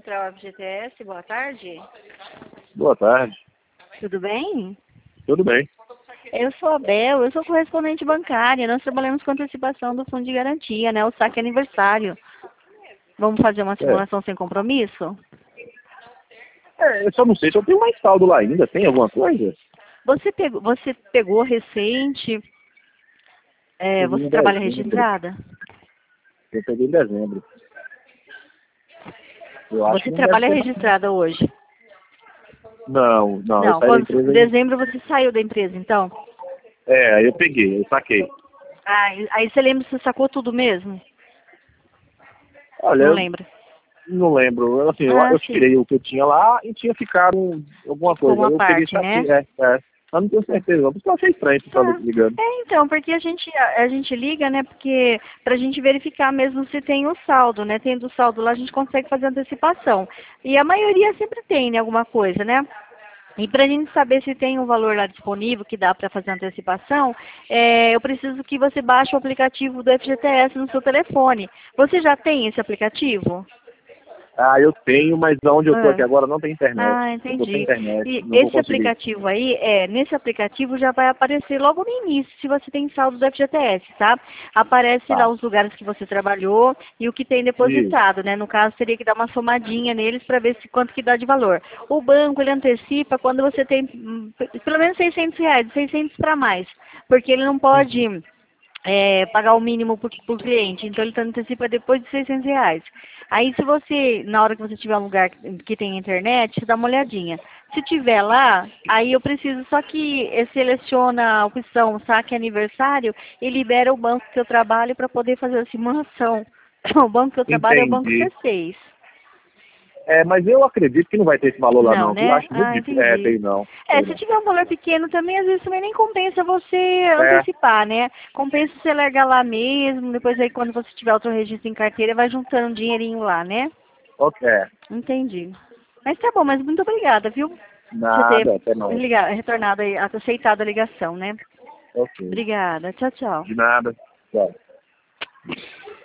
Central FGTS, boa tarde. Boa tarde. Tudo bem? Tudo bem. Eu sou a Bel, eu sou correspondente bancária. Nós trabalhamos com antecipação do fundo de garantia, né? O saque aniversário. Vamos fazer uma simulação sem compromisso? Eu só não sei se eu tenho mais saldo lá ainda. Tem alguma coisa? Você pegou recente? Você trabalha registrada? Eu peguei em dezembro. Eu acho Você que não trabalha deve ter... registrada hoje? Não, eu Não, saí da quando, empresa. em dezembro você saiu da empresa, então? Aí eu peguei, eu saquei. Ah, aí você lembra se você sacou tudo mesmo? Olha, Não eu lembra? não lembro. Assim, Ah, eu sim. tirei o que eu tinha lá e tinha ficado alguma Ficou coisa. uma Aí eu peguei e parte, né? saquei. Eu não tenho certeza, não. Porque eu achei estranho você estar Tá. ligando. Então, porque a gente liga, né, porque pra gente verificar mesmo se tem o saldo, né, tendo o saldo lá a gente consegue fazer antecipação. E a maioria sempre tem, né, alguma coisa, né? E pra gente saber se tem um valor lá disponível que dá pra fazer antecipação, eu preciso que você baixe o aplicativo do FGTS no seu telefone. Você já tem esse aplicativo? Eu tenho, mas onde eu tô aqui Ah. agora não tem internet. Ah, Eu tô sem entendi. internet, E não vou esse conseguir. aplicativo aí, nesse aplicativo já vai aparecer logo no início, se você tem saldo do FGTS, tá? Aparece lá Tá. os lugares que você trabalhou e o que tem Isso. depositado, né? No caso, teria que dar uma somadinha neles para ver se quanto que dá de valor. O banco, ele antecipa quando você tem pelo menos R$ 600, 600 para mais, porque ele não pode pagar o mínimo por cliente. Então, ele antecipa depois de R$ 600. Aí, se você, na hora que você tiver um lugar que tem internet, você dá uma olhadinha. Se tiver lá, aí eu preciso só que seleciona a opção saque aniversário e libera o banco que eu trabalho para poder fazer a simulação. O banco que eu trabalho é o banco Entendi. C6. Mas eu acredito que não vai ter esse valor lá Não, não, viu? Eu né? acho muito Ah, difícil. entendi. Tem não. Tem Se não. tiver um valor pequeno também, às vezes também nem compensa você É, antecipar, né? Compensa você largar lá mesmo, depois aí quando você tiver outro registro em carteira, vai juntando um dinheirinho lá, né? ok. Entendi. Mas tá bom, mas muito obrigada, viu? Por você ter Nada, até mais. retornado aí, aceitado a ligação, né? Ok. Obrigada. Tchau, tchau. De nada. Tchau.